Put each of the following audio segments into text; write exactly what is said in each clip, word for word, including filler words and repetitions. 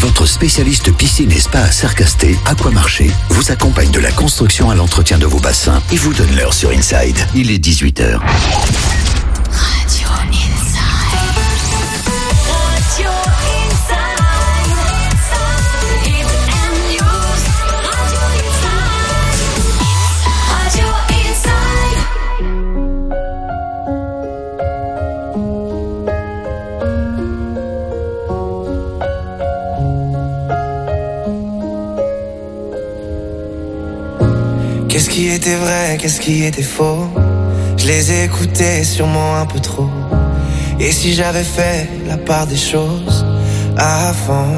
votre spécialiste piscine et spa à Sercasté, Aquamarché, vous accompagne de la construction à l'entretien de vos bassins et vous donne l'heure sur Inside. Il est dix-huit heures. Radio Inside. Radio Inside. Hit and News. Radio Inside. Radio Inside. Qu'est-ce qui était vrai, qu'est-ce qui était faux? Je les ai écoutés sûrement un peu trop. Et si j'avais fait la part des choses avant?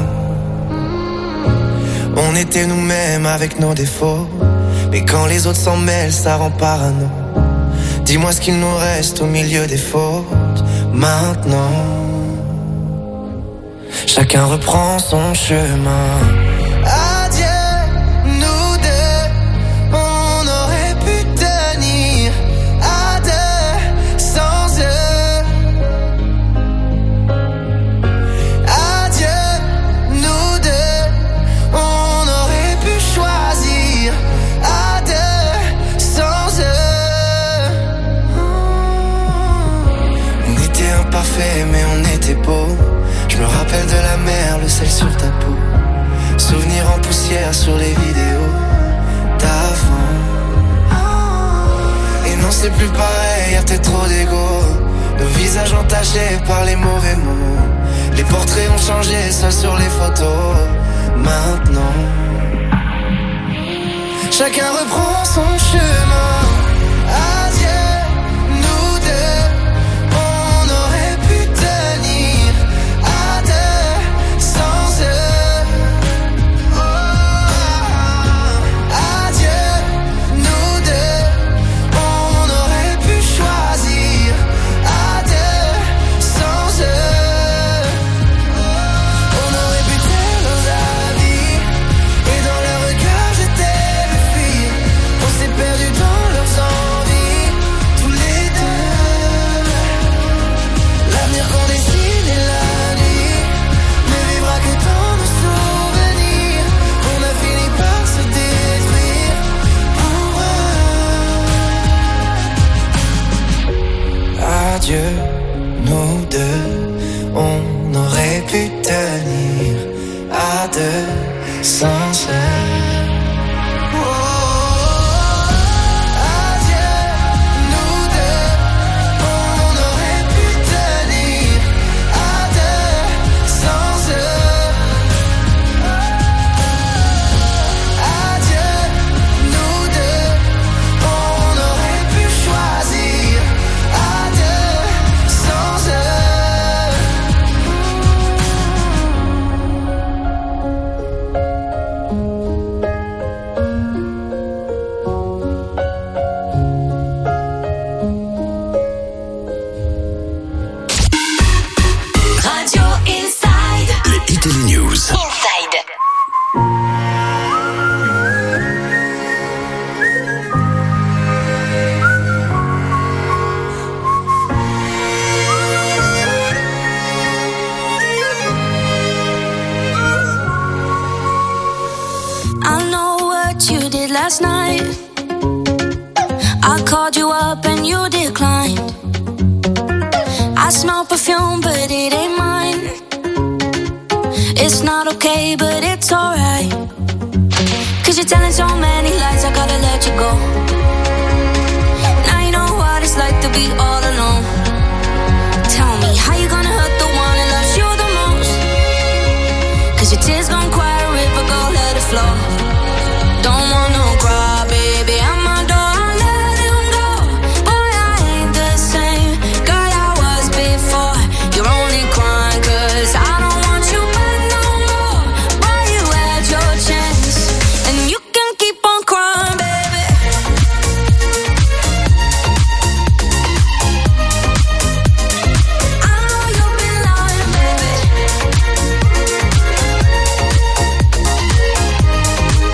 On était nous-mêmes avec nos défauts, mais quand les autres s'en mêlent, ça rend parano. Dis-moi ce qu'il nous reste au milieu des fautes maintenant. Chacun reprend son chemin. Adieu, nous deux, on aurait pu tenir à deux sans eux. Adieu, nous deux, on aurait pu choisir à deux sans eux. On était imparfaits mais on était beaux. Je me rappelle de la mer, le sel sur ta peau. Souvenirs en poussière sur les vidéos d'avant. Et non c'est plus pareil, y'a peut-être trop d'ego. Nos visages entachés par les mauvais mots. Les portraits ont changé, seuls sur les photos. Maintenant chacun reprend son chemin. Adieu, nous deux, on aurait pu tenir à deux sans eux. Oh, adieu, nous deux, on aurait pu choisir à deux sans eux. On aurait pu taire leurs avis et dans leurs regards j'étais le fil. On s'est perdu dans leurs envies, tous les deux. L'avenir qu'on dessine est la nuit, ne vivra que dans nos souvenirs. On a fini par se détruire pour eux. Adieu, nous deux, on aurait pu tenir à deux sans eux. Adieu, nous deux, on aurait pu tenir à deux sans eux. Adieu, nous deux, on aurait pu choisir à deux sans eux. Radio Inside. Les hits et les news. Inside. I know what you did last night. I called you up and you declined. I smell perfume, but it ain't mine. It's not okay, but it's alright. Cause you're telling so many lies, I gotta let you go. Now you know what it's like to be all alone. Tell me, how you gonna hurt the one that loves you the most? Cause your tears gon' cry a river, go let it flow. Don't wanna cry, baby, I'm a door, I let him go. Boy, I ain't the same girl I was before. You're only crying cause I don't want you back no more. Boy, you had your chance, and you can keep on crying, baby. I know you've been lying, baby.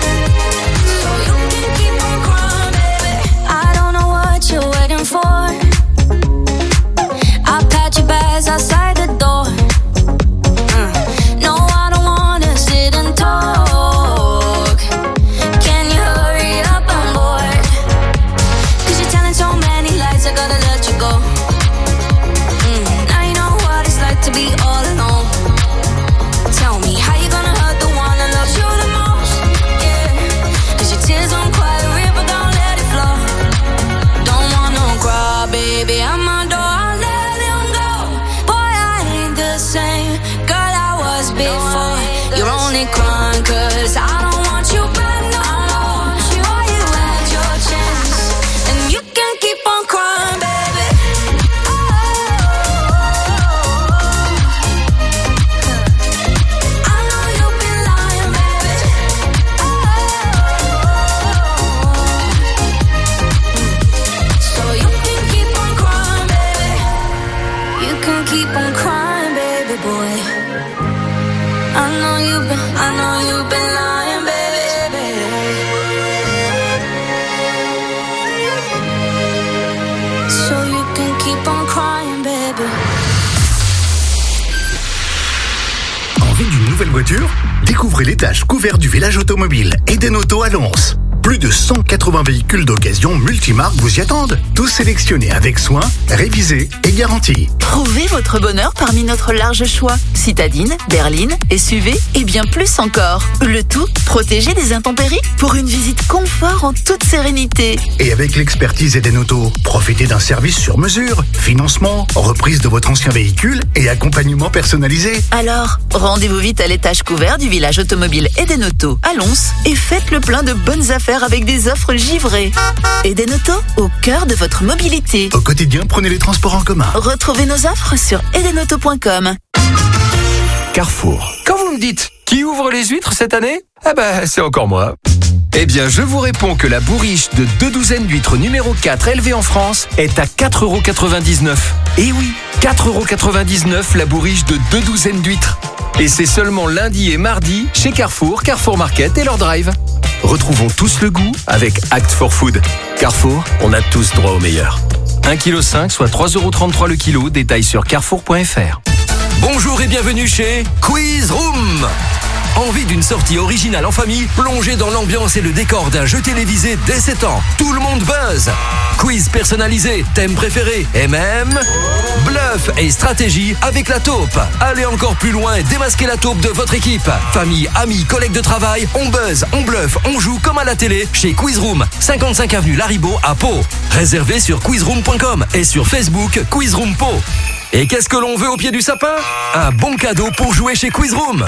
nouvelle voiture? Découvrez l'étage couvert du village automobile Edenauto à Lons. Plus de cent quatre-vingts véhicules d'occasion multimarques vous y attendent. Tous sélectionnés avec soin, révisés et garantis. Trouvez votre bonheur parmi notre large choix. Citadine, berline, S U V et bien plus encore. Le tout protégé des intempéries pour une visite confort en toute sérénité. Et avec l'expertise Edenauto, profitez d'un service sur mesure, financement, reprise de votre ancien véhicule et accompagnement personnalisé. Alors, rendez-vous vite à l'étage couvert du village automobile Edenauto à Lons et faites le plein de bonnes affaires avec des offres givrées. Edenauto, au cœur de votre mobilité. Au quotidien, prenez les transports en commun. Retrouvez nos offres sur edenauto point com. Carrefour. Quand vous me dites qui ouvre les huîtres cette année, eh ben, c'est encore moi. Eh bien, je vous réponds que la bourriche de deux douzaines d'huîtres numéro quatre élevée en France est à quatre euros quatre-vingt-dix-neuf. Eh oui, quatre euros quatre-vingt-dix-neuf la bourriche de deux douzaines d'huîtres. Et c'est seulement lundi et mardi chez Carrefour, Carrefour Market et leur drive. Retrouvons tous le goût avec Act for Food. Carrefour, on a tous droit au meilleur. un virgule cinq kilos, soit trois euros trente-trois le kilo, détail sur carrefour point f r. Bonjour et bienvenue chez Quiz Room. Envie d'une sortie originale en famille, plongée dans l'ambiance et le décor d'un jeu télévisé dès sept ans. Tout le monde buzz. Quiz personnalisé, thème préféré et même bluff et stratégie avec la taupe. Allez encore plus loin et démasquez la taupe de votre équipe. Famille, amis, collègues de travail, on buzz, on bluffe, on joue comme à la télé chez Quiz Room, cinquante-cinq avenue Laribout à Pau. Réservé sur quiz room point com et sur Facebook Quiz Room Pau. Et qu'est-ce que l'on veut au pied du sapin? Un bon cadeau pour jouer chez Quiz Room.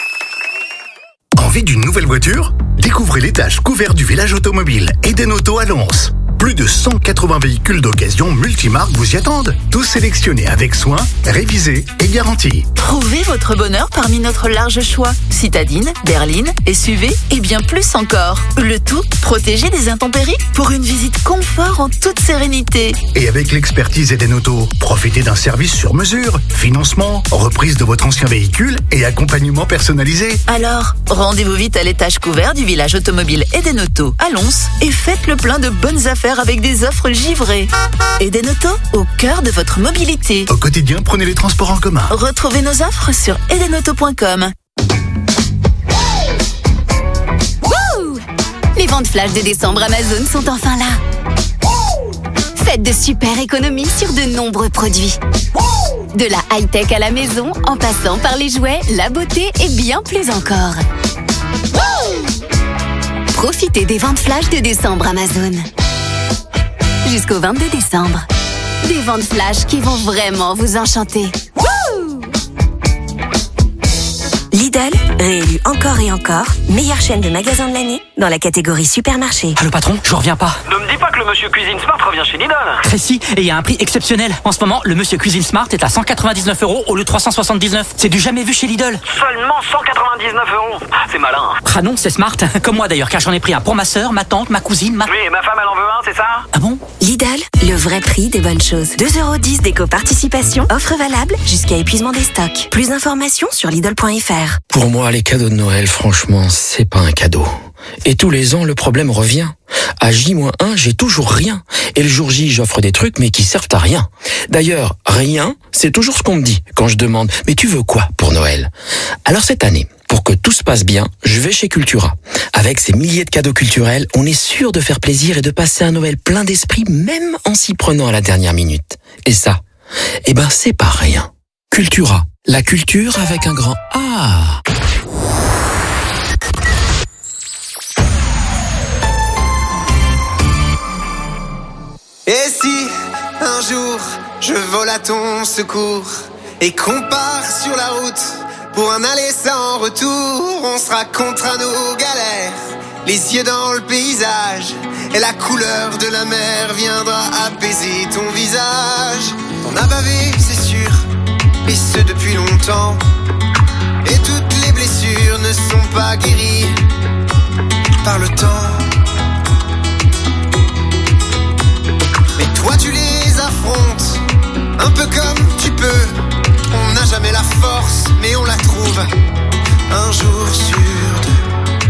Envie d'une nouvelle voiture? Découvrez l'étage couvert du village automobile Edenauto à Lons. Plus de cent quatre-vingts véhicules d'occasion multimarques vous y attendent. Tous sélectionnés avec soin, révisés et garantis. Trouvez votre bonheur parmi notre large choix. Citadine, berline, S U V et bien plus encore. Le tout protégé des intempéries pour une visite confort en toute sérénité. Et avec l'expertise Edenauto, profitez d'un service sur mesure, financement, reprise de votre ancien véhicule et accompagnement personnalisé. Alors, rendez-vous vite à l'étage couvert du village automobile Edenauto à Lons et faites le plein de bonnes affaires avec des offres givrées. Edenauto, au cœur de votre mobilité. Au quotidien, prenez les transports en commun. Retrouvez nos offres sur edenauto point com. Wouh! Les ventes flash de décembre Amazon sont enfin là. Faites de super économies sur de nombreux produits. De la high-tech à la maison, en passant par les jouets, la beauté et bien plus encore. Profitez des ventes flash de décembre Amazon. Jusqu'au vingt-deux décembre. Des ventes flash qui vont vraiment vous enchanter. Wouh! Lidl, réélu encore et encore, meilleure chaîne de magasins de l'année dans la catégorie supermarché. Ah, le patron, je reviens pas. Ne me dis pas que le monsieur Cuisine Smart revient chez Lidl. Précis, et il y a un prix exceptionnel. En ce moment, le monsieur Cuisine Smart est à cent quatre-vingt-dix-neuf euros au lieu de trois cent soixante-dix-neuf. C'est du jamais vu chez Lidl. Seulement cent quatre-vingt-dix-neuf euros. C'est malin. Ah non, c'est smart. Comme moi d'ailleurs, car j'en ai pris un pour ma sœur, ma tante, ma cousine, ma... Oui, et ma femme elle en veut un, c'est ça? Ah bon? Lidl, le vrai prix des bonnes choses. deux euros dix d'éco-participation, offre valable jusqu'à épuisement des stocks. Plus d'informations sur lidl point f r. Pour moi, les cadeaux de Noël, franchement, c'est pas un cadeau. Et tous les ans, le problème revient. À J moins un, j'ai toujours rien. Et le jour J, j'offre des trucs, mais qui servent à rien. D'ailleurs, rien, c'est toujours ce qu'on me dit quand je demande « Mais tu veux quoi pour Noël ?» Alors cette année, pour que tout se passe bien, je vais chez Cultura. Avec ces milliers de cadeaux culturels, on est sûr de faire plaisir et de passer un Noël plein d'esprit, même en s'y prenant à la dernière minute. Et ça, eh ben c'est pas rien. Cultura, la culture avec un grand A. Et si un jour je vole à ton secours et qu'on part sur la route pour un aller sans retour, on sera contre à nos galères, les yeux dans le paysage, et la couleur de la mer viendra apaiser ton visage. T'en as bavé, c'est sûr, et ce depuis longtemps, et toutes les blessures ne sont pas guéries par le temps. Mais toi tu les affrontes, un peu comme tu peux. On n'a jamais la force, mais on la trouve un jour sur deux.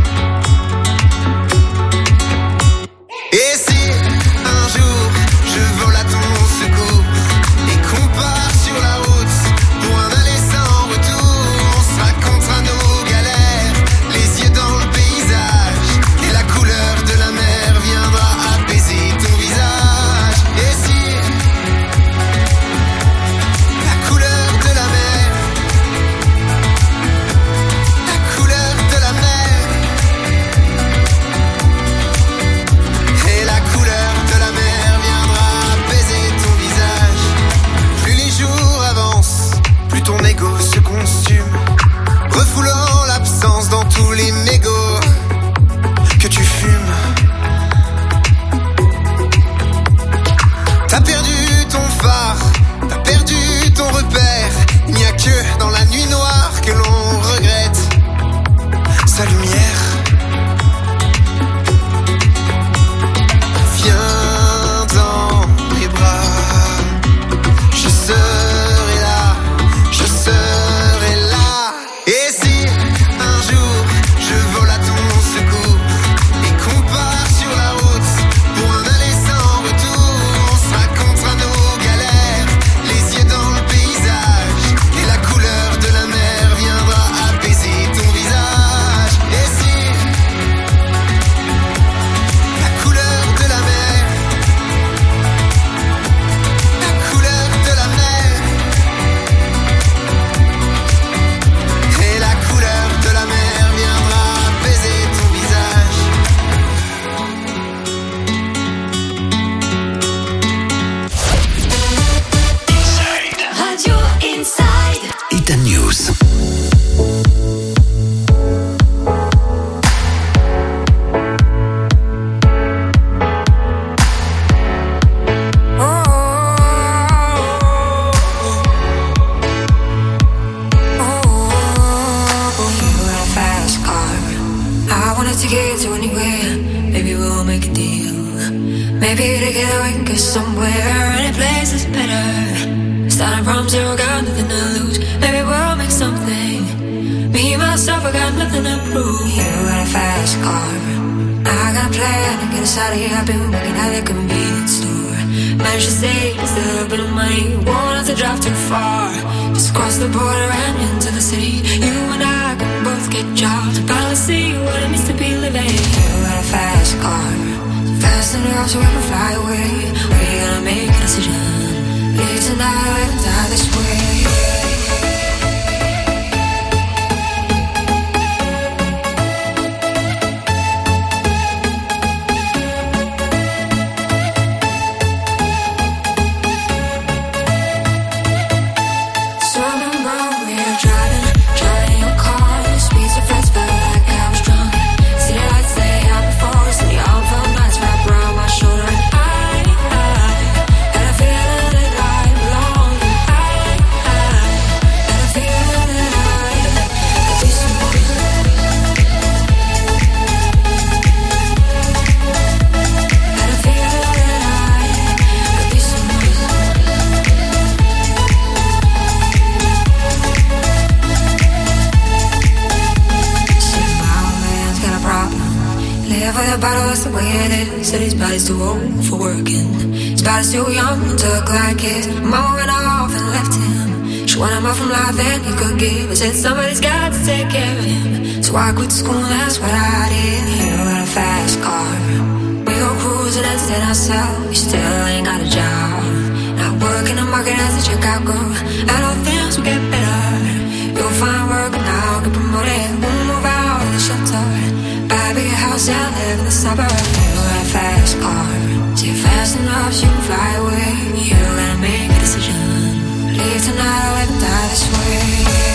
Et si un jour je vole à ton secours et qu'on part sur la route pour un aller sans retour, on sera contre un autre. to get to anywhere. Maybe we'll make a deal. Maybe together we can get somewhere. Any place is better. Starting from zero, got nothing to lose. Maybe we'll make something. Me, myself, I got nothing to prove. You got a fast car. I got a plan to get us out of here. I've been working at the convenience store. Managed to save just a little bit of money. Won't have to drive too far. Just across the border and into the city. You and I can both get jobs. Finally see what it means to be living. You got a fast car. Fast enough so we can fly away. We're gonna make a decision. Live tonight and die this way. That's the way it is. Said his body's too old for working. His body's too young to look like his. Mama went off and left him. She wanted more from life than he could give. I said somebody's got to take care of him. So I quit school and that's what I did. You got a fast car. We go cruising and entertain ourselves. You still ain't got a job. Not working the market as a checkout girl. And all things will get better. You'll find work now, get promoted. We'll move out of the shelter. Buy a big house and live in the suburbs. You got a fast car. See fast enough so you can fly away. You gotta make a decision. Leave tonight or live and die this way.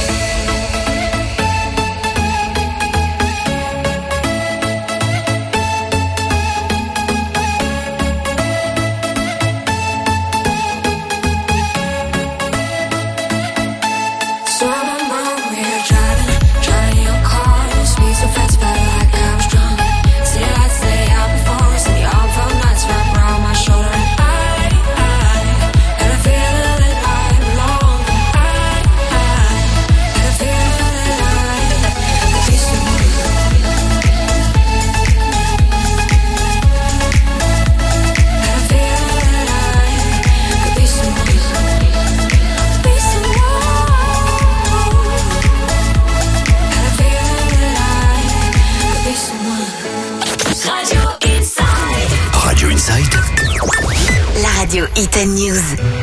Hit News.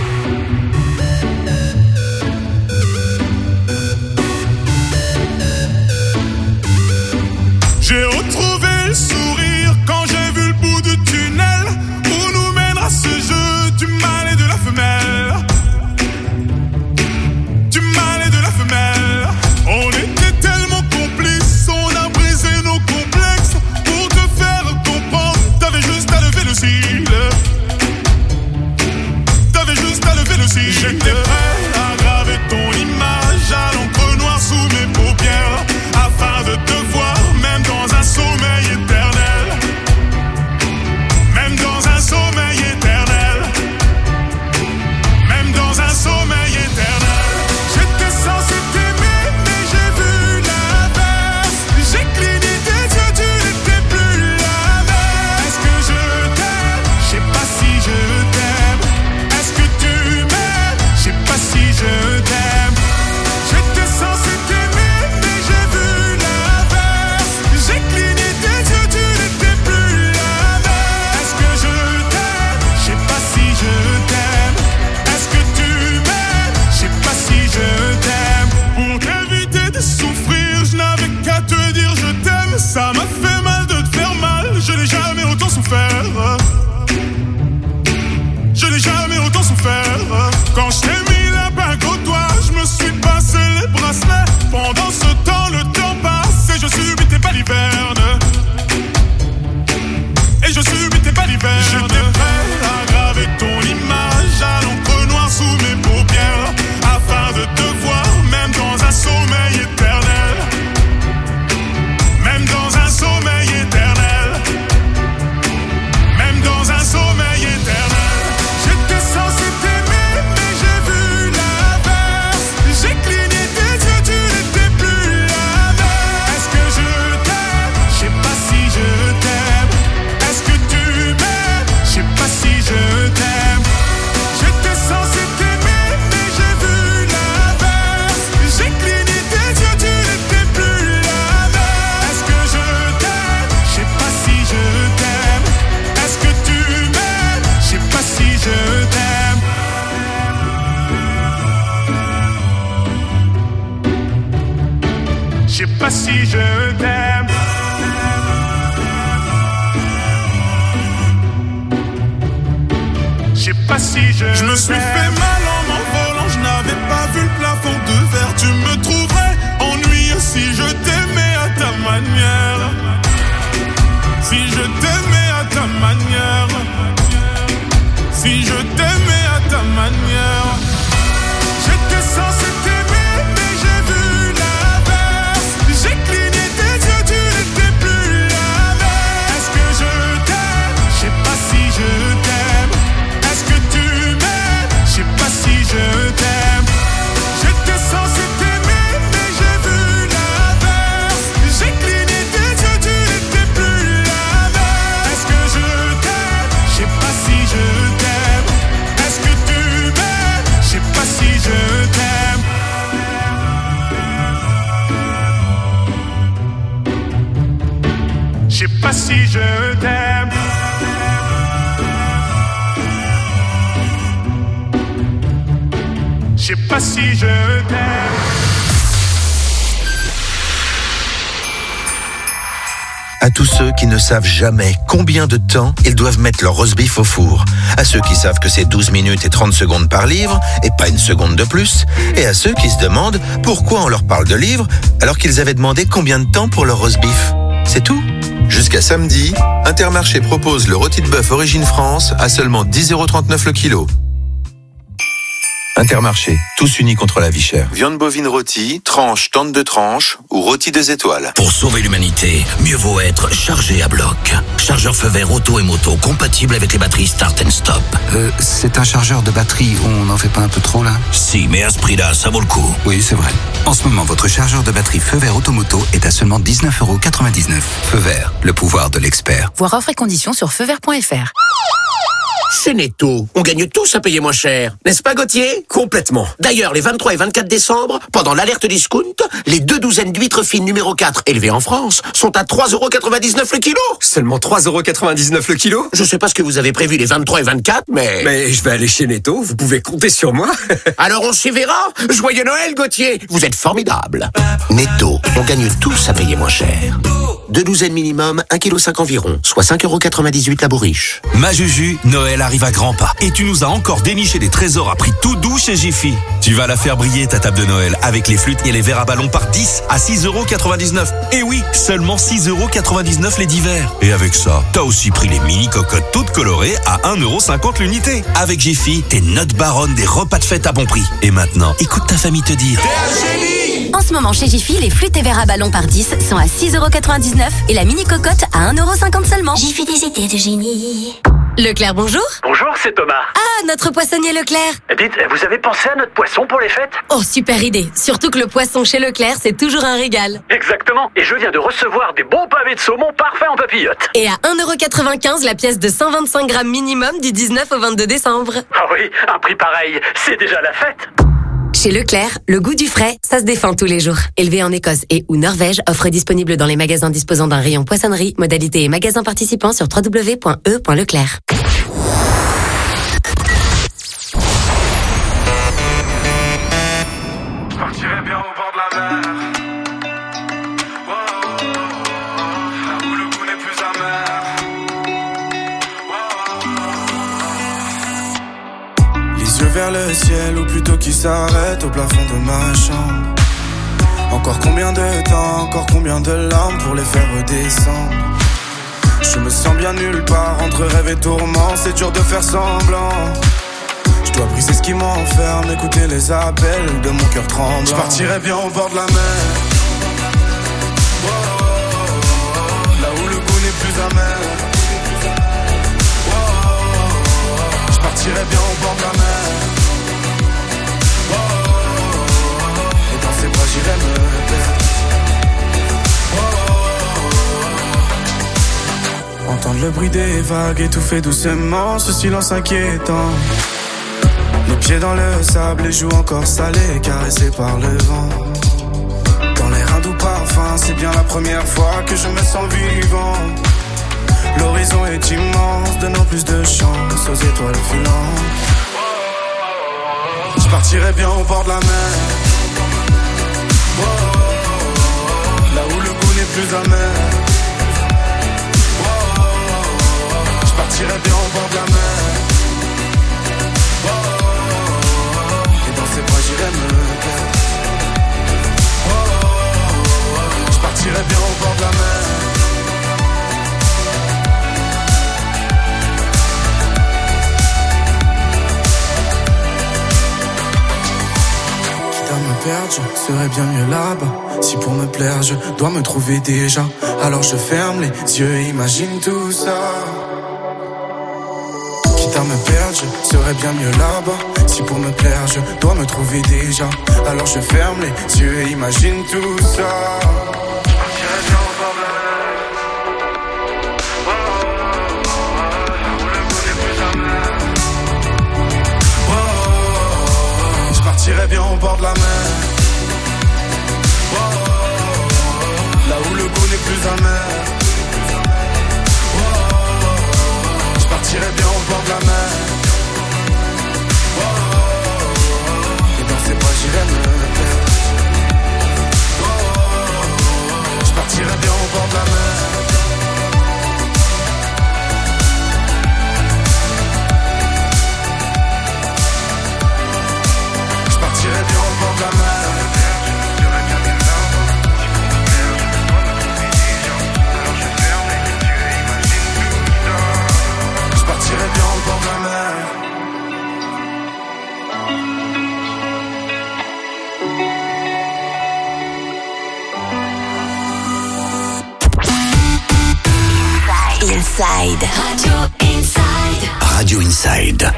J'ai retrouvé le sourire quand j'ai vu le bout du tunnel où nous mènera ce jeu du mâle et de la femelle. Du mâle et de la femelle. On était tellement complices, on a brisé nos complexes. Pour te faire comprendre, t'avais juste à lever le cil. T'avais juste à lever le cil. sais pas si je t'aime. Je sais pas si je Je me suis fait mal en m'envolant, je n'avais pas vu le plafond de verre. Tu me trouverais ennuyeux si je t'aimais à ta manière. Si je t'aimais à ta manière. Si je t'aimais à ta manière. J'étais censé t'aimer, mais j'ai vu l'inverse. J'ai cligné tes yeux, tu n'étais plus la même. Est-ce que je t'aime? Je sais pas si je t'aime. Est-ce que tu m'aimes? Je sais pas si je t'aime. J'étais censé t'aimer, mais j'ai vu l'inverse. J'ai cligné tes yeux, tu n'étais plus la même. Est-ce que je t'aime? Je sais pas si je t'aime. Est-ce que tu m'aimes? Je sais pas si je t'aime. Je sais pas si je t'aime. Je sais pas si je t'aime. À tous ceux qui ne savent jamais combien de temps ils doivent mettre leur roast beef au four. À ceux qui savent que c'est douze minutes et trente secondes par livre, et pas une seconde de plus. Et à ceux qui se demandent pourquoi on leur parle de livres alors qu'ils avaient demandé combien de temps pour leur roast beef. C'est tout. Jusqu'à samedi, Intermarché propose le rôti de bœuf Origine France à seulement dix euros trente-neuf le kilo. Intermarché, tous unis contre la vie chère. Viande bovine rôtie, tranche, tente de tranche ou rôti deux étoiles. Pour sauver l'humanité, mieux vaut être chargé à bloc. Chargeur feu vert auto et moto compatible avec les batteries Start and Stop. Euh, c'est un chargeur de batterie, on n'en fait pas un peu trop là? Si, mais à ce prix-là, ça vaut le coup. Oui, c'est vrai. En ce moment, votre chargeur de batterie feu vert automoto est à seulement dix-neuf euros quatre-vingt-dix-neuf. Feu vert, le pouvoir de l'expert. Voir offre et conditions sur feu vert point f r. Chez Netto, on gagne tous à payer moins cher. N'est-ce pas, Gauthier? Complètement. D'ailleurs, les vingt-trois et vingt-quatre décembre, pendant l'alerte discount, les deux douzaines d'huîtres fines numéro quatre élevées en France sont à trois euros quatre-vingt-dix-neuf le kilo. Seulement trois euros quatre-vingt-dix-neuf le kilo? Je sais pas ce que vous avez prévu les vingt-trois et vingt-quatre, mais... Mais je vais aller chez Netto, vous pouvez compter sur moi. Alors on s'y verra. Joyeux Noël, Gauthier. Vous êtes formidable. Netto, on gagne tous à payer moins cher. Deux douzaines minimum, un virgule cinq kilos environ, soit cinq euros quatre-vingt-dix-huit la bourriche. Ma Juju, Noël arrive à grands pas. Et tu nous as encore déniché des trésors à prix tout doux chez Jiffy. Tu vas la faire briller ta table de Noël avec les flûtes et les verres à ballon par dix à six euros quatre-vingt-dix-neuf. Et oui, seulement six euros quatre-vingt-dix-neuf les dix verres. Et avec ça, t'as aussi pris les mini cocottes toutes colorées à un euro cinquante l'unité. Avec Jiffy, t'es notre baronne des repas de fête à bon prix. Et maintenant, écoute ta famille te dire. En ce moment, chez Jiffy, les flûtes et verres à ballon par dix sont à six euros quatre-vingt-dix-neuf et la mini cocotte à un euro cinquante seulement. Jiffy, des idées de génie. Leclerc, bonjour. Bonjour, c'est Thomas. Ah, notre poissonnier Leclerc. Dites, vous avez pensé à notre poisson pour les fêtes? Oh, super idée. Surtout que le poisson chez Leclerc, c'est toujours un régal. Exactement. Et je viens de recevoir des bons pavés de saumon parfaits en papillote. Et à un euro quatre-vingt-quinze la pièce de cent vingt-cinq grammes minimum du dix-neuf au vingt-deux décembre. Ah oui, un prix pareil, c'est déjà la fête. Chez Leclerc, le goût du frais, ça se défend tous les jours. Élevé en Écosse et ou Norvège, offre disponible dans les magasins disposant d'un rayon poissonnerie, modalité et magasins participants sur w w w point e point leclerc. Je partirai bien au bord de la mer. Oh, oh, oh, là où le goût n'est plus amer. Oh, oh. Les yeux vers le ciel, ou plutôt qui s'arrête au plafond de ma chambre. Encore combien de temps, encore combien de larmes pour les faire redescendre. Je me sens bien nulle part, entre rêve et tourment, c'est dur de faire semblant. Je dois briser ce qui m'enferme, écouter les appels de mon cœur tremblant. Je partirai bien au bord de la mer. Oh, oh, oh, là où le goût n'est plus amer. Oh, oh, oh, je partirai bien au bord de la mer. Oh, oh, oh, et dans ses bras j'irai me perdre. Oh, oh, oh. Entendre le bruit des vagues étouffer doucement ce silence inquiétant. Les pieds dans le sable, les joues encore salées, caressées par le vent. Dans l'air un doux parfum, c'est bien la première fois que je me sens vivant. L'horizon est immense, donnant plus de chance aux étoiles filantes. Je partirai bien au bord de la mer. Oh, plus amer. Oh, oh, oh, oh. Je partirai bien au bord de la mer. Oh, oh, oh. Et dans ses bras j'irai me perdre. Oh, oh, oh. Je partirai bien au bord de la mer. Me perdre, je serais bien mieux là-bas. Si pour me plaire, je dois me trouver déjà, alors je ferme les yeux et imagine tout ça. Quitte à me perdre, je serais bien mieux là-bas. Si pour me plaire, je dois me trouver déjà, alors je ferme les yeux et imagine tout ça. J'irai bien au bord de la mer. Oh, oh, oh, là où le goût n'est plus amer. Oh, oh, oh, je partirai bien au bord de la mer. Oh, oh, oh, et dans ses bras j'irai me perdre. Oh, oh, oh, je partirai bien au bord de la mer. J'irai bien au bord de la mer. Je partirai bien au bord de la mer. Inside. Radio Inside. Radio Inside.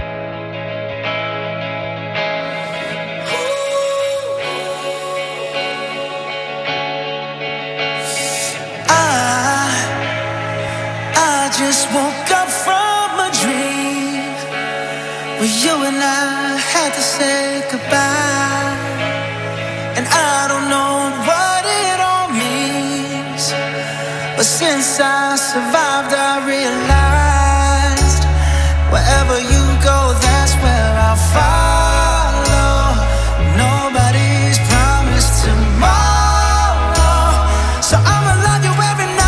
Just woke up from a dream where you and I had to say goodbye. And I don't know what it all means, but since I survived I realized wherever you go, that's where I'll follow. Nobody's promised tomorrow, so I'ma love you every night.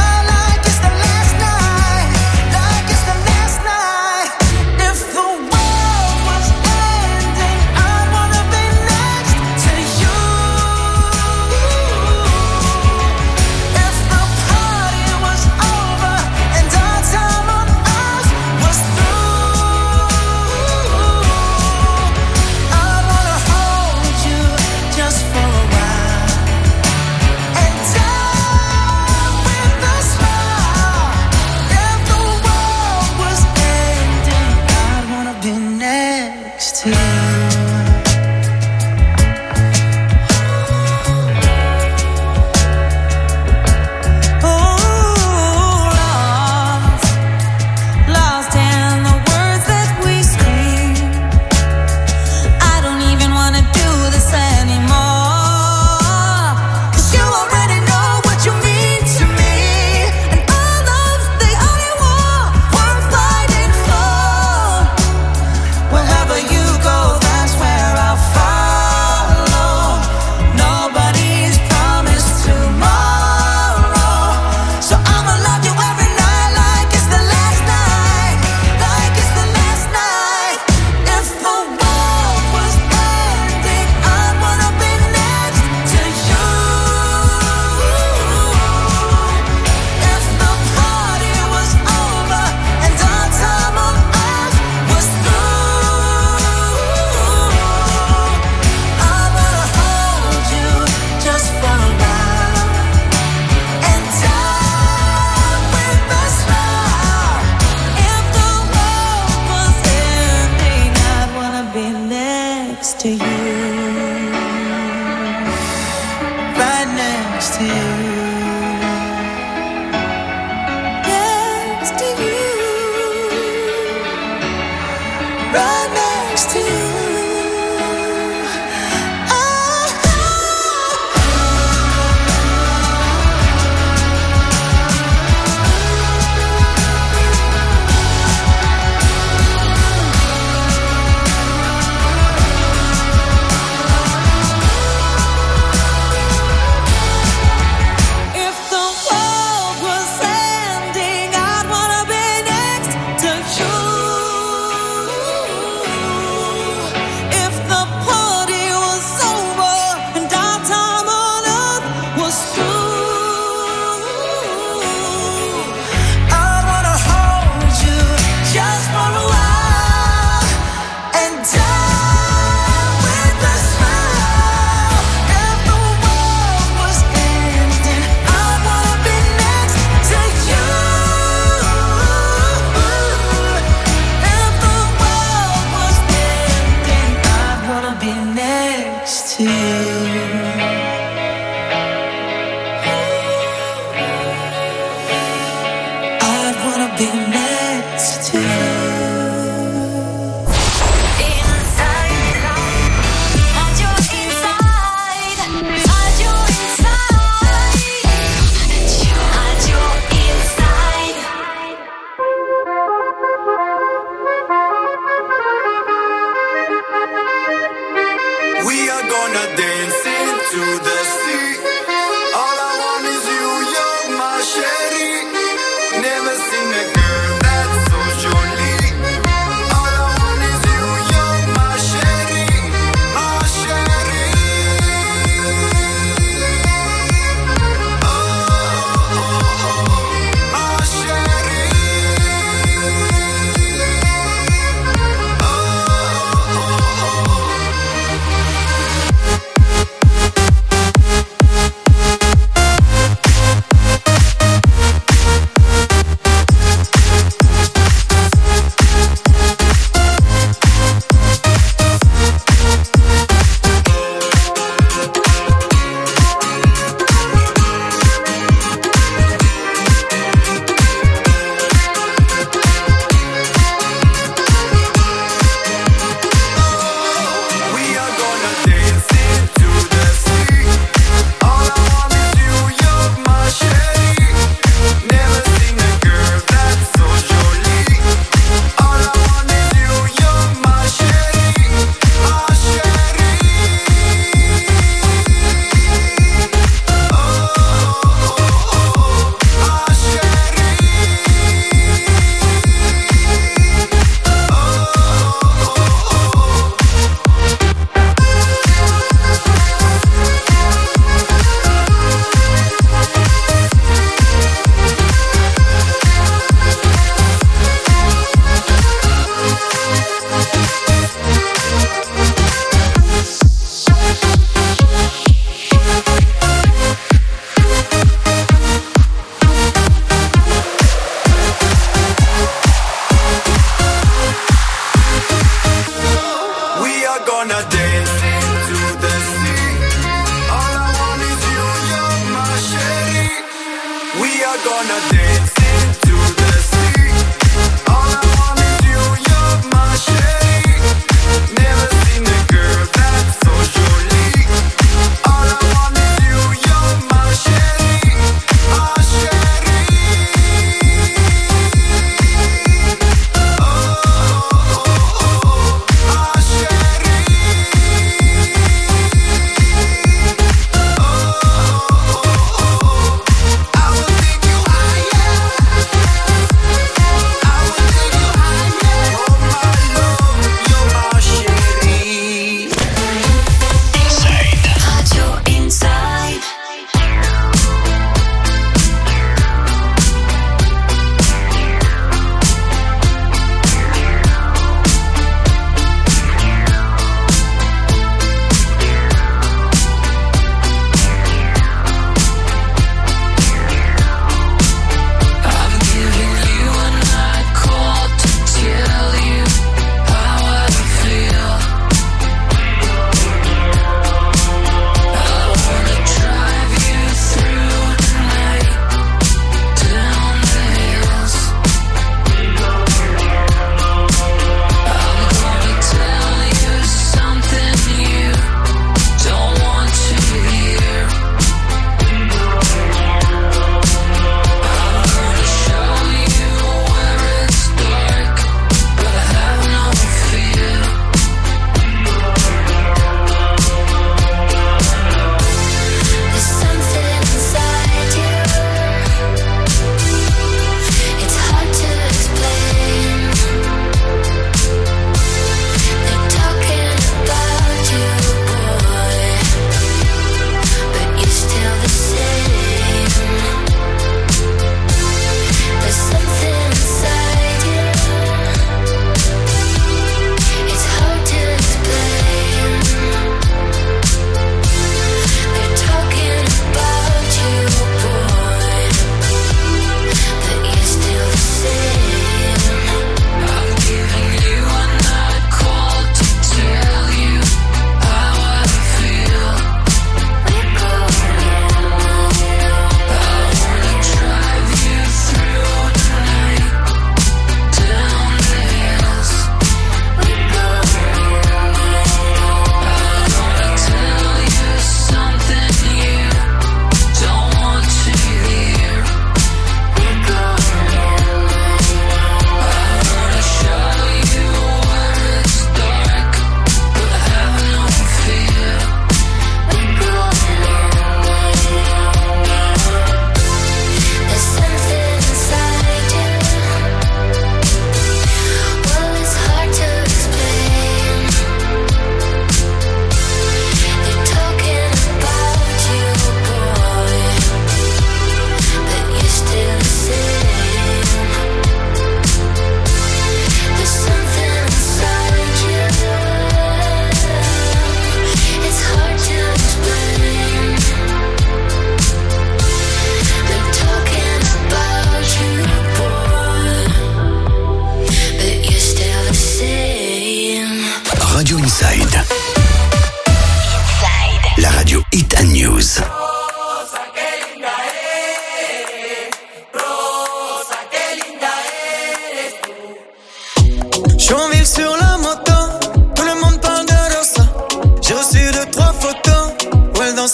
I will take you higher.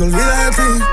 se olvida de ti.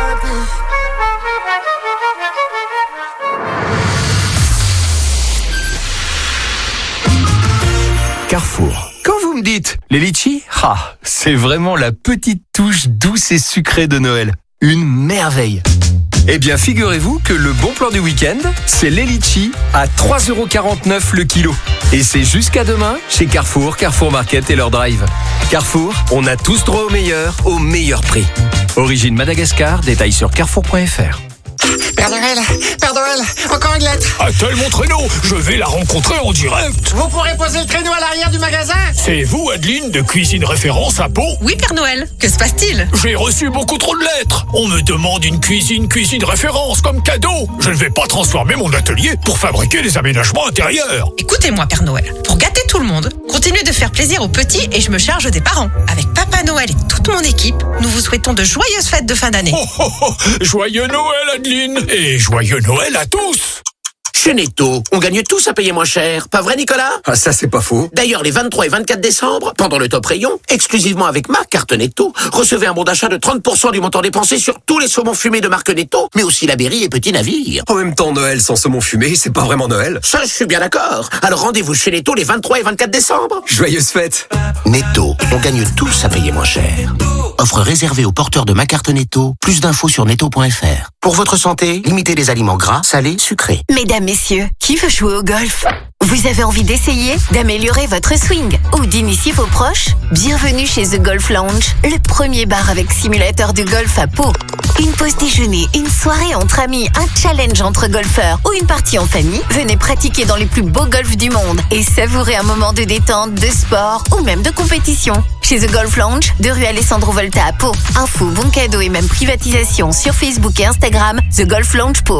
Carrefour. Quand vous me dites les litchis, ah, c'est vraiment la petite touche douce et sucrée de Noël. Une merveille. Eh bien, figurez-vous que le bon plan du week-end, c'est les litchis à trois euros quarante-neuf le kilo. Et c'est jusqu'à demain chez Carrefour, Carrefour Market et leur drive. Carrefour, on a tous droit au meilleur, au meilleur prix. Origine Madagascar, détail sur carrefour point f r. Père Noël, Père Noël, encore une lettre. Attelle mon traîneau, je vais la rencontrer en direct. Vous pourrez poser le traîneau à l'arrière du magasin. C'est vous, Adeline, de Cuisine Référence à Pau? Oui, Père Noël, que se passe-t-il? J'ai reçu beaucoup trop de lettres. On me demande une cuisine, cuisine référence comme cadeau. Je ne vais pas transformer mon atelier pour fabriquer des aménagements intérieurs. Écoutez-moi, Père Noël, pour gâter tout le monde, continuez de faire plaisir aux petits et je me charge des parents. Avec Papa Noël et toute mon équipe, nous vous souhaitons de joyeuses fêtes de fin d'année. Oh, oh, oh, joyeux Noël, Adeline. Et joyeux Noël à tous. Chez Netto, on gagne tous à payer moins cher. Pas vrai, Nicolas? Ah, ça, c'est pas faux. D'ailleurs, les vingt-trois et vingt-quatre décembre, pendant le top rayon, exclusivement avec ma carte Netto, recevez un bon d'achat de trente pour cent du montant dépensé sur tous les saumons fumés de marque Netto, mais aussi la Berry et Petit Navire. En même temps, Noël sans saumon fumé, c'est pas vraiment Noël. Ça, je suis bien d'accord. Alors rendez-vous chez Netto les vingt-trois et vingt-quatre décembre. Joyeuses fêtes. Netto, on gagne tous à payer moins cher. Offre réservée aux porteurs de ma carte Netto. Plus d'infos sur netto point f r. Pour votre santé, limitez les aliments gras, salés, sucrés. Mesdames, messieurs, qui veut jouer au golf? Vous avez envie d'essayer, d'améliorer votre swing ou d'initier vos proches? Bienvenue chez The Golf Lounge, le premier bar avec simulateur de golf à Pau. Une pause déjeuner, une soirée entre amis, un challenge entre golfeurs ou une partie en famille, venez pratiquer dans les plus beaux golfs du monde et savourer un moment de détente, de sport ou même de compétition. Chez The Golf Lounge, de rue Alessandro Volta à Pau. Info, bons cadeaux et même privatisation sur Facebook et Instagram, The Golf Lounge Pau.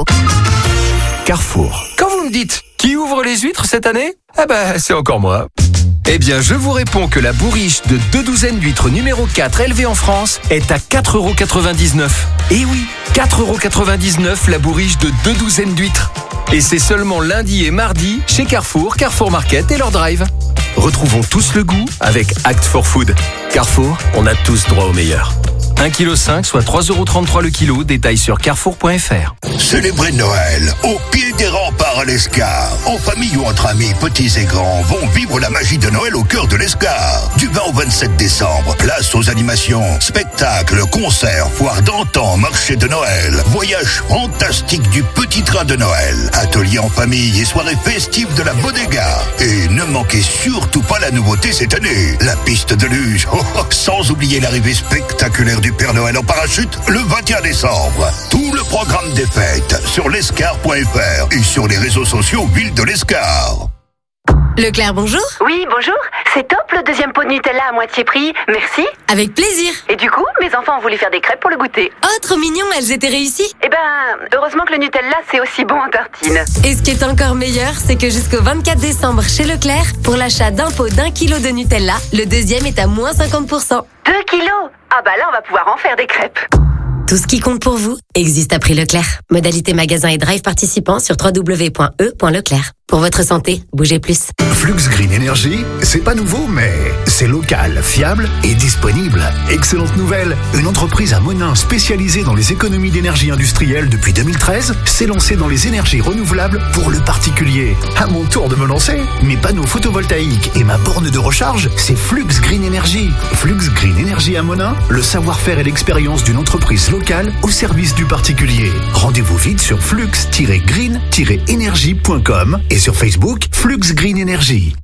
Carrefour. Quand vous me dites qui ouvre les huîtres cette année? Eh ben, c'est encore moi. Eh bien, je vous réponds que la bourriche de deux douzaines d'huîtres numéro quatre élevée en France est à quatre euros quatre-vingt-dix-neuf. Eh oui, quatre euros quatre-vingt-dix-neuf la bourriche de deux douzaines d'huîtres. Et c'est seulement lundi et mardi chez Carrefour, Carrefour Market et leur drive. Retrouvons tous le goût avec Act for Food. Carrefour, on a tous droit au meilleur. un virgule cinq kilos, soit trois euros trente-trois le kilo, détail sur carrefour point f r. Célébrez Noël au pied des remparts à l'Escar. En famille ou entre amis, petits et grands, vont vivre la magie de Noël au cœur de l'Escar. Du vingt au vingt-sept décembre, place aux animations, spectacles, concerts, foires d'antan, marché de Noël, voyage fantastique du petit train de Noël, ateliers en famille et soirées festives de la Bodega. Et ne manquez surtout pas la nouveauté cette année, la piste de luge, oh, oh, sans oublier l'arrivée spectaculaire du Père Noël en parachute le vingt et un décembre. Tout le programme des fêtes sur l'escar point f r et sur les réseaux sociaux Ville de l'Escar. Leclerc, bonjour. Oui, bonjour. C'est top le deuxième pot de Nutella à moitié prix. Merci. Avec plaisir. Et du coup, mes enfants ont voulu faire des crêpes pour le goûter. Oh, trop mignon, elles étaient réussies. Eh ben, heureusement que le Nutella, c'est aussi bon en tartine. Et ce qui est encore meilleur, c'est que jusqu'au vingt-quatre décembre chez Leclerc, pour l'achat d'un pot d'un kilo de Nutella, le deuxième est à moins cinquante pour cent. Deux kilos? Ah bah là, on va pouvoir en faire des crêpes. Tout ce qui compte pour vous existe à prix Leclerc. Modalité magasin et drive participants sur w w w point e point leclerc. Pour votre santé, bougez plus. Flux Green Energy, c'est pas nouveau, mais c'est local, fiable et disponible. Excellente nouvelle, une entreprise à Monin spécialisée dans les économies d'énergie industrielle depuis deux mille treize s'est lancée dans les énergies renouvelables pour le particulier. À mon tour de me lancer, mes panneaux photovoltaïques et ma borne de recharge, c'est Flux Green Energy. Flux Green Energy à Monin, le savoir-faire et l'expérience d'une entreprise locale au service du particulier. Rendez-vous vite sur flux tiret green tiret énergie point com et sur Facebook, Flux Green Energy.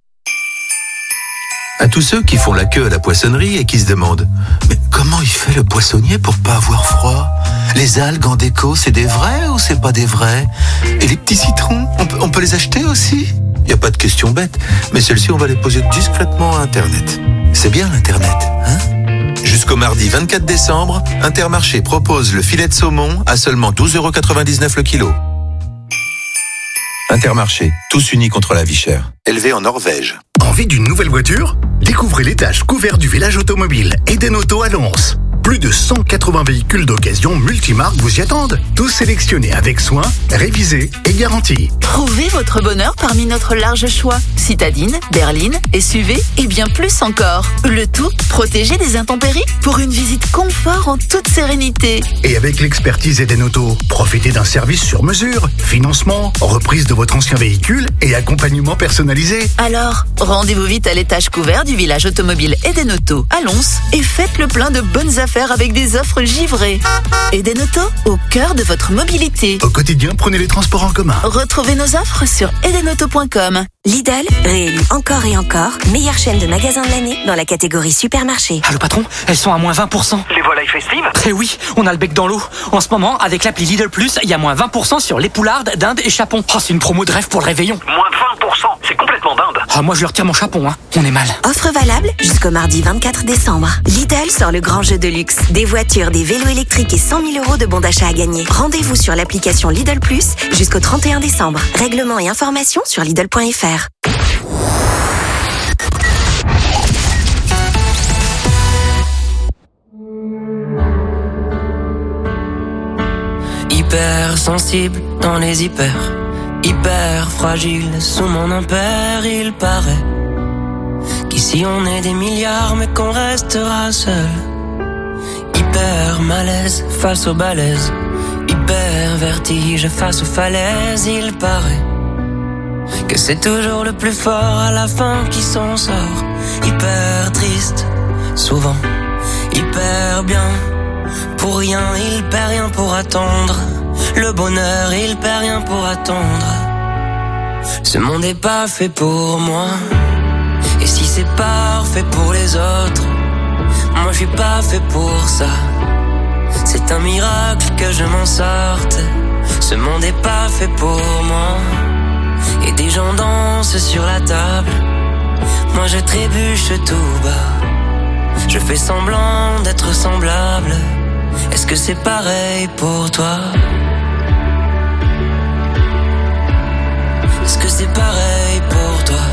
À tous ceux qui font la queue à la poissonnerie et qui se demandent « Mais comment il fait le poissonnier pour pas avoir froid ? Les algues en déco, c'est des vrais ou c'est pas des vrais ? Et les petits citrons, on peut, on peut les acheter aussi ? Il n'y a pas de question bête, mais celles-ci, on va les poser discrètement à Internet. C'est bien l'Internet, hein ? Jusqu'au mardi vingt-quatre décembre, Intermarché propose le filet de saumon à seulement douze euros quatre-vingt-dix-neuf le kilo. Intermarché, tous unis contre la vie chère. Élevé en Norvège. Envie d'une nouvelle voiture ? Découvrez l'étage couvert du village automobile Eden Auto à Lons. Plus de cent quatre-vingts véhicules d'occasion multimarques vous y attendent. Tous sélectionnés avec soin, révisés et garantis. Trouvez votre bonheur parmi notre large choix. Citadine, berline, S U V et bien plus encore. Le tout protégé des intempéries pour une visite confort en toute sérénité. Et avec l'expertise Eden Auto, profitez d'un service sur mesure, financement, reprise de votre ancien véhicule et accompagnement personnalisé. Alors, rendez-vous vite à l'étage couvert du village automobile Eden Auto à Lons et faites le plein de bonnes affaires avec des offres givrées. Eden Auto, au cœur de votre mobilité. Au quotidien, prenez les transports en commun. Retrouvez nos offres sur eden auto point com. Lidl, réélu encore et encore, meilleure chaîne de magasins de l'année dans la catégorie supermarché. Ah, le patron, elles sont à moins vingt pour cent. Les volailles festives? Eh oui, on a le bec dans l'eau. En ce moment, avec l'appli Lidl Plus, il y a moins vingt pour cent sur les poulardes, dindes et chapons. Oh, c'est une promo de rêve pour le réveillon. Moins vingt pour cent, c'est complètement dingue. Ah, moi je leur retire mon chapon, hein. On est mal. Offre valable jusqu'au mardi vingt-quatre décembre. Lidl sort le grand jeu de luxe. Des voitures, des vélos électriques et cent mille euros de bons d'achat à gagner. Rendez-vous sur l'application Lidl Plus jusqu'au trente et un décembre. Règlements et informations sur lidl point f r. Hyper sensible dans les hyper, hyper fragile sous mon impair. Il paraît qu'ici on est des milliards mais qu'on restera seul. Hyper malaise face aux balaises, hyper vertige face aux falaises. Il paraît que c'est toujours le plus fort à la fin qui s'en sort. Hyper triste, souvent, hyper bien. Pour rien, il perd rien pour attendre. Le bonheur, il perd rien pour attendre. Ce monde est pas fait pour moi. Et si c'est parfait pour les autres, moi je suis pas fait pour ça. C'est un miracle que je m'en sorte. Ce monde est pas fait pour moi. Et des gens dansent sur la table, moi je trébuche tout bas. Je fais semblant d'être semblable. Est-ce que c'est pareil pour toi? Est-ce que c'est pareil pour toi?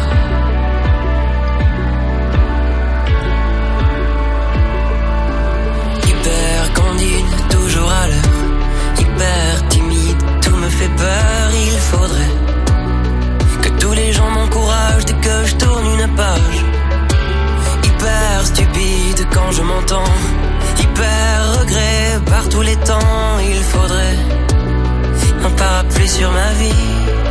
Hyper candide, toujours à l'heure. Hyper timide, tout me fait peur. Il faudrait que tous les gens m'encouragent dès que je tourne une page. Hyper stupide quand je m'entends. Hyper regret par tous les temps. Il faudrait un parapluie sur ma vie.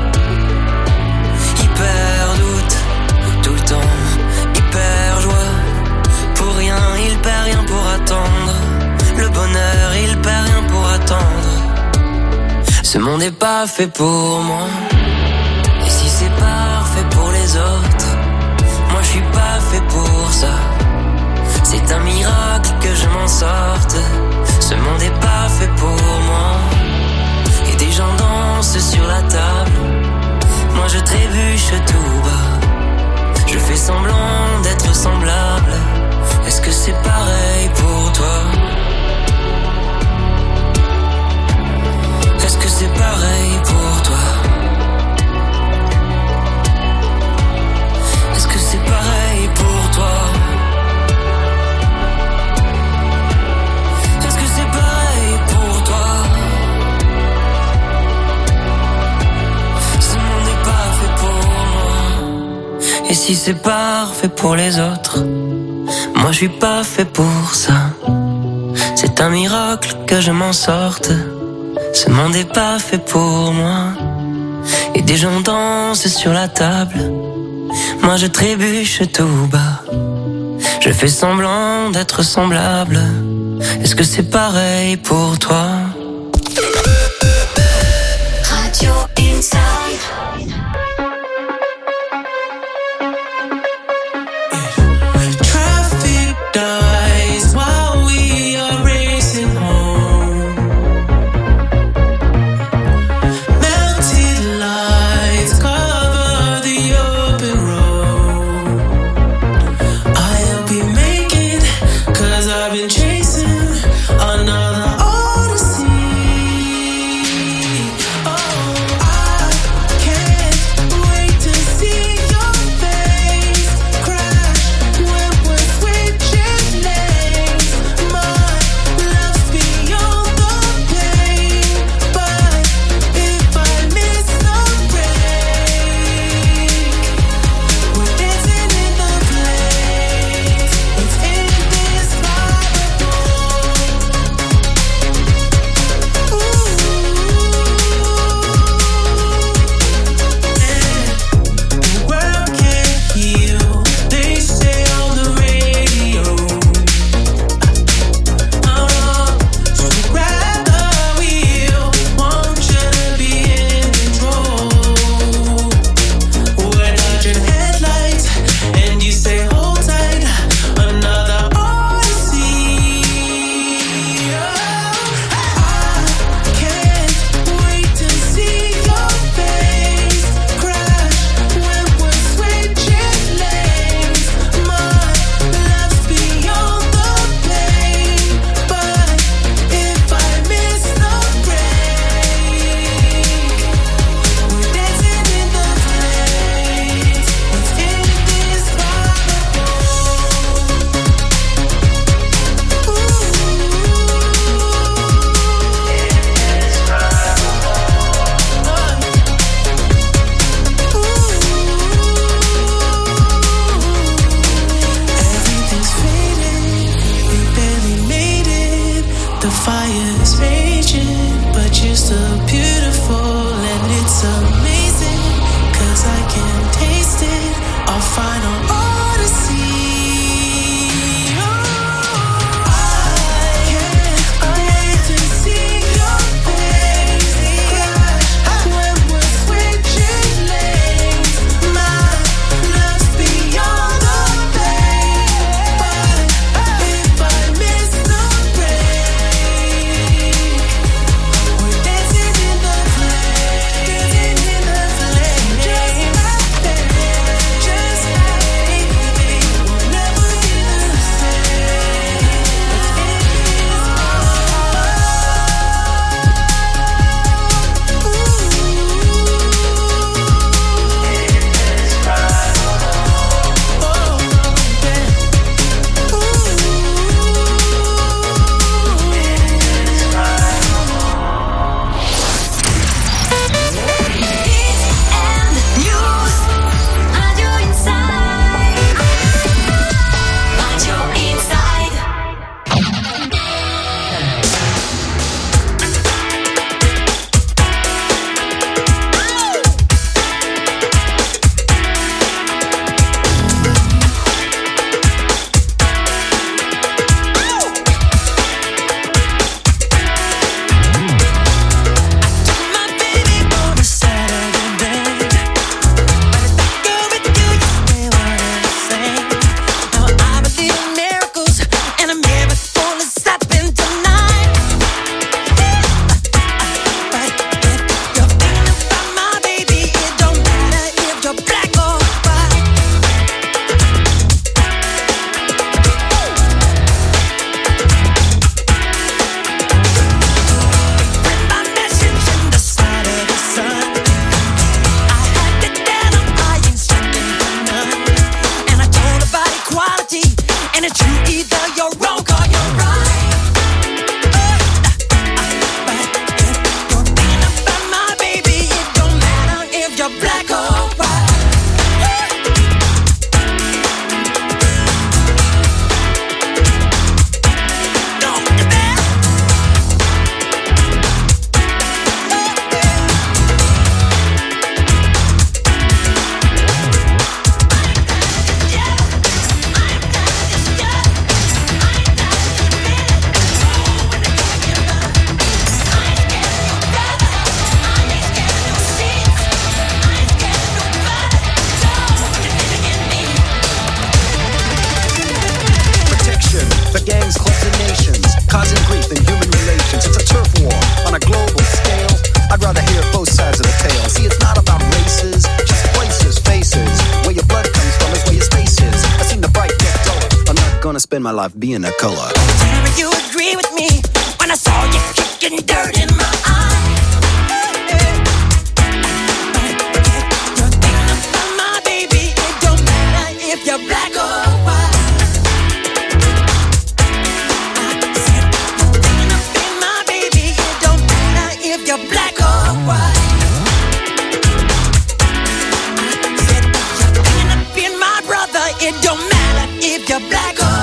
Hyper doute tout le temps. Hyper joie pour rien. Il perd rien pour attendre. Le bonheur il perd rien pour attendre. Ce monde est pas fait pour moi. Et si c'est parfait pour les autres, moi je suis pas fait pour ça. C'est un miracle que je m'en sorte. Ce monde est pas fait pour moi. Et des gens dansent sur la table, moi je trébuche tout bas. Je fais semblant d'être semblable. Est-ce que c'est pareil pour toi? Est-ce que c'est pareil pour toi? Est-ce que c'est pareil pour toi? Et si c'est parfait pour les autres, moi je suis pas fait pour ça. C'est un miracle que je m'en sorte. Ce monde est pas fait pour moi. Et des gens dansent sur la table, moi je trébuche tout bas. Je fais semblant d'être semblable. Est-ce que c'est pareil pour toi? Radio Inside. Can't final odyssey. Spend my life being a color. Whenever you agree with me, when I saw you kicking dirt in my eye. You're thinking about my baby, it don't matter if you're black or white. I said, you're thinking about my baby, it don't matter if you're black or white. I said, you're thinking about my brother, it don't matter if you're black or white.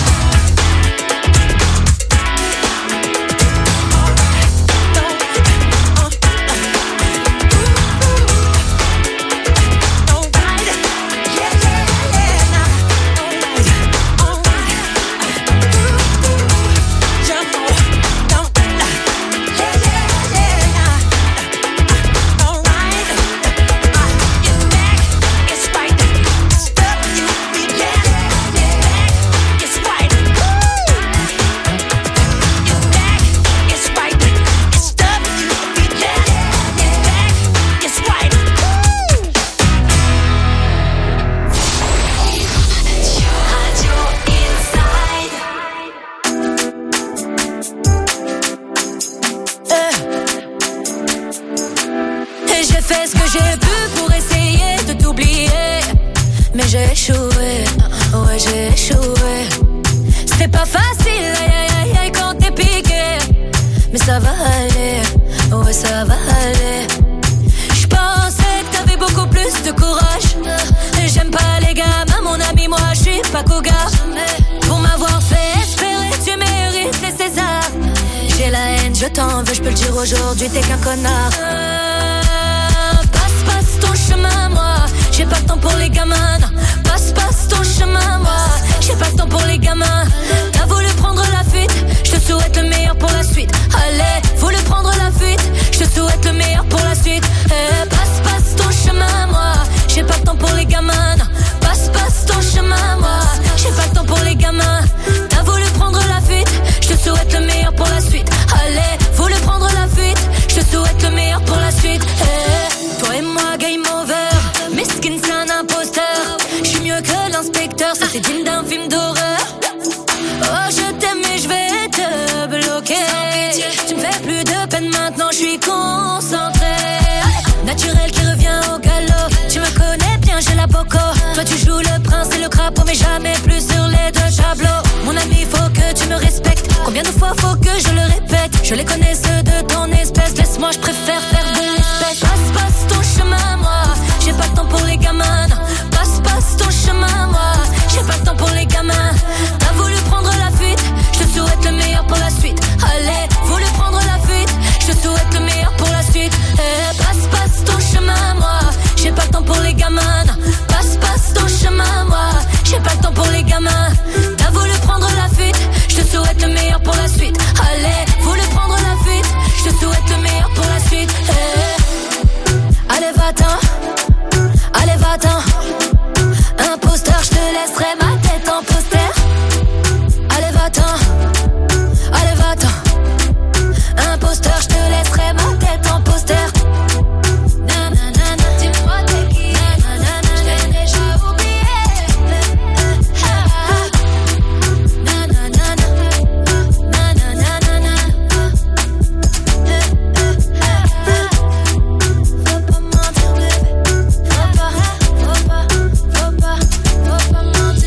J'ai échoué, ouais j'ai échoué. C'est pas facile, aïe aïe aïe aïe quand t'es piqué. Mais ça va aller, ouais ça va aller. J'pensais que t'avais beaucoup plus de courage. J'aime pas les gamins, mon ami, moi j'suis pas cougar. Pour m'avoir fait espérer, tu mérites les Césars. J'ai la haine, je t'en veux, j'peux le dire aujourd'hui, t'es qu'un connard. euh, Passe, passe ton chemin, moi J'ai pas le temps pour les gamins. Passe, passe ton chemin, moi. J'ai pas le temps pour les gamins. T'as voulu prendre la fuite. Je te souhaite le meilleur pour la suite. Allez, voulu prendre la fuite. Je te souhaite le meilleur pour la suite. Eh, passe, passe ton chemin, moi. J'ai pas le temps pour les gamins. Passe, passe ton chemin, moi. J'ai pas le temps pour les gamins. T'as voulu prendre la fuite. Je te souhaite le meilleur pour la suite. Allez, voulu prendre la fuite. Je te souhaite le meilleur pour la suite. Eh, toi et moi, game over. Miskin, c'est un imposteur. Je suis mieux que l'inspecteur. Ça, c'est digne d'un film d'horreur. Oh, je t'aime et je vais te bloquer. Tu me fais plus de peine maintenant, je suis concentré. Naturel qui revient au galop. Tu me connais bien, j'ai la boco. Toi tu joues le prince et le crapaud, mais jamais plus sur les deux tableaux. Mon ami, faut que tu me respectes. Combien de fois faut que je le répète? Je les connais ceux de ton espèce. Laisse-moi, je préfère faire de l'espèce. Passe, passe ton chemin, moi. J'ai pas le temps pour les gamins. Passe, passe ton chemin, moi. J'ai pas le temps pour les gamins. T'as voulu prendre la fuite. Je te souhaite le meilleur pour la suite. Allez, voulu prendre la fuite. Je te souhaite le meilleur pour la suite. Eh, passe, passe ton chemin, moi. J'ai pas le temps pour les gamins. Passe, passe ton chemin, moi. J'ai pas le temps pour les gamins. T'as voulu prendre la fuite. Je te souhaite le meilleur pour la suite. Allez, voulu prendre la fuite. Je te souhaite le meilleur pour la suite. Eh. Allez, va-t'en. Allez, va-t'en. Imposteur, je te laisserai ma